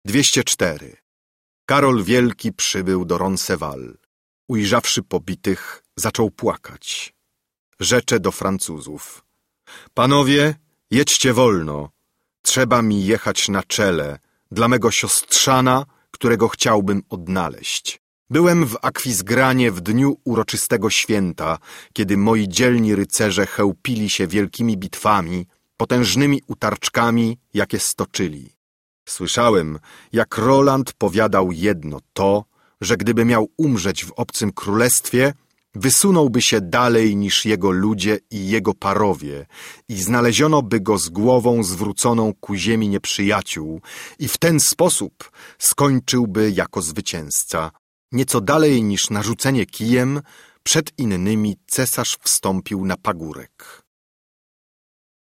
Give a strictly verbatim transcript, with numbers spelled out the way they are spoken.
dwieście cztery. Karol Wielki przybył do Roncesvalles. Ujrzawszy pobitych, zaczął płakać. Rzecze do Francuzów: panowie, jedźcie wolno. Trzeba mi jechać na czele dla mego siostrzana, którego chciałbym odnaleźć. Byłem w Akwizgranie w dniu uroczystego święta, kiedy moi dzielni rycerze chełpili się wielkimi bitwami, potężnymi utarczkami, jakie stoczyli. Słyszałem, jak Roland powiadał jedno to, że gdyby miał umrzeć w obcym królestwie, wysunąłby się dalej niż jego ludzie i jego parowie i znaleziono by go z głową zwróconą ku ziemi nieprzyjaciół i w ten sposób skończyłby jako zwycięzca. Nieco dalej niż narzucenie kijem, przed innymi cesarz wstąpił na pagórek.